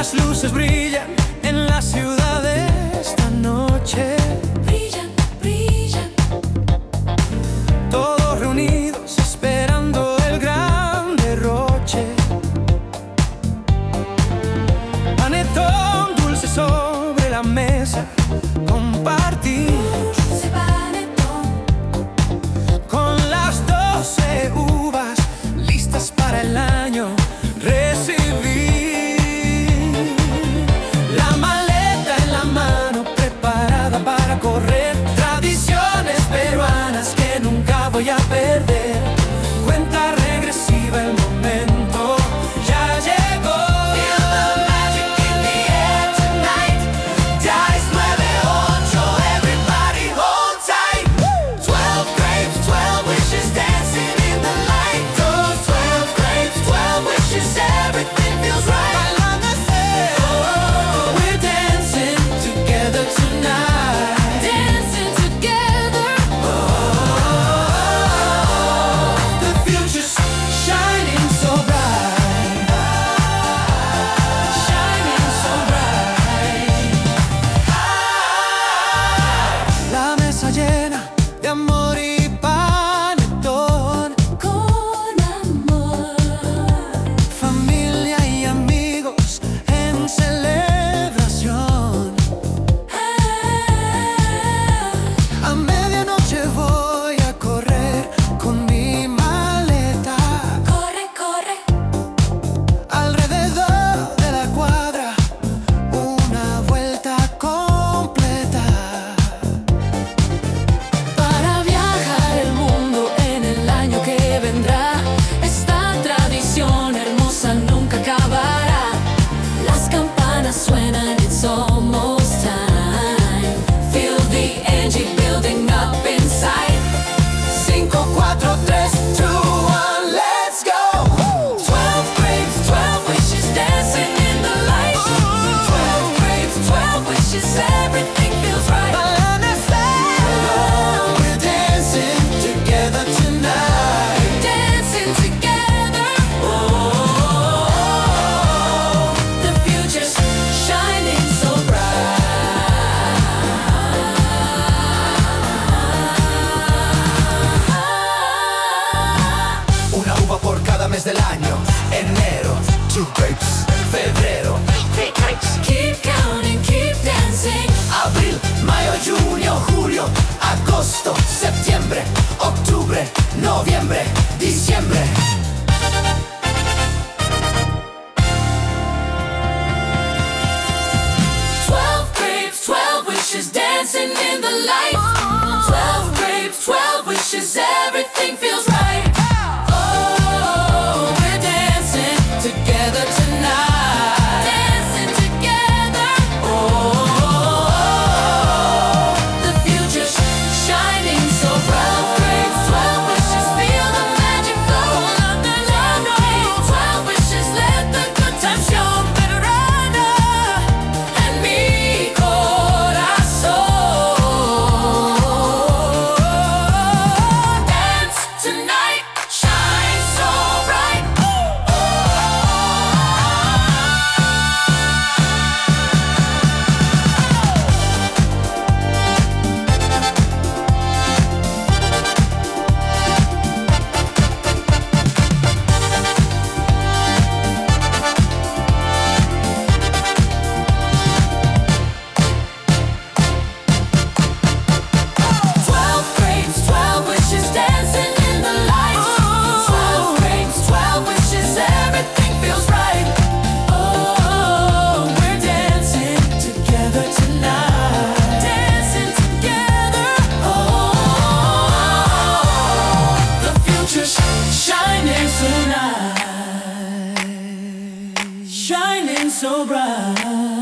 Las luces brillan en la ciudad esta noche. Brillan, brillan. Todos reunidos esperando el gran derroche. Panetón dulce sobre la mesa, compartir Dulce panetón. con las 12 uvas listas para el año. Recibir la maleta en la mano, preparada para correr. Tradiciones peruanas que nunca voy a perder. Cuenta regresiva, el momento ya llegó. Feel the magic in the air tonight. Dice 9-8, everybody hold tight. 12 grapes, 12 wishes dancing in the light. Those 12 grapes, 12 wishes, everything feels right. We're dancing together tonight. Dancing together. The future's shining so bright. Shining so bright. La mesa llena de amor y panetón. Con amor. Familia y amigos en celebración. A medianoche voy a correr con mi maleta Corre, corre. alrededor de la cuadra, una vuelta completa. Para viajar el mundo en el año que vendrá. Esta tradición hermosa nunca acabará. Las campanas suenan, it's almost time. Feel the energy building up inside. 5, 4, 3, 2, 1, let's go. 12 grapes, 12 wishes dancing in the light. 12 grapes, 12 wishes, everything feels right. We're dancing together tonight. Dancing together. The future's shining so bright. Una uva por cada mes del año. Enero, 2 grapes. Febrero, 3 grapes. Keep counting, keep dancing. Abril, mayo, junio, julio, agosto, septiembre, octubre, noviembre, diciembre. Dancing in the light. 12 grapes, 12 wishes, everything feels right. Oh, we're dancing together tonight. Dancing together. Oh, the future's shining so bright. 12 grapes, 12 wishes, feel the magic flow. 12 grapes, 12 wishes, let the good times show. Verona and mi corazón. Dance tonight, shine so bright. Shining so bright.